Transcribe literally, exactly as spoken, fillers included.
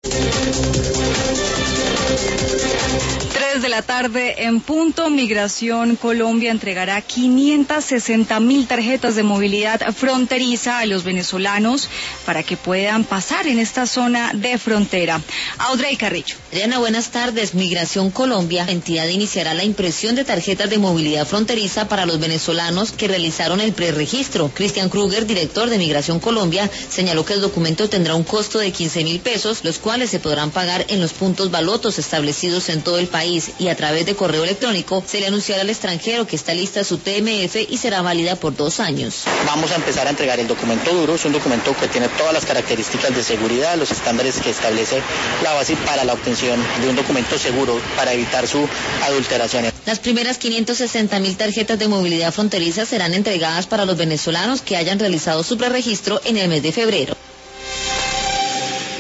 De la tarde en punto, Migración Colombia entregará quinientas sesenta mil tarjetas de movilidad fronteriza a los venezolanos para que puedan pasar en esta zona de frontera. Audrey Carrillo. Adriana, buenas tardes. Migración Colombia, entidad, iniciará la impresión de tarjetas de movilidad fronteriza para los venezolanos que realizaron el preregistro. Cristian Kruger, director de Migración Colombia, señaló que el documento tendrá un costo de quince mil pesos, los cuales se podrán pagar en los puntos balotos establecidos en todo el país, y a través de correo electrónico se le anunciará al extranjero que está lista su T M F y será válida por dos años. Vamos a empezar a entregar el documento duro, es un documento que tiene todas las características de seguridad, los estándares que establece la base para la obtención de un documento seguro para evitar su adulteración. Las primeras quinientas sesenta mil tarjetas de movilidad fronteriza serán entregadas para los venezolanos que hayan realizado su preregistro en el mes de febrero.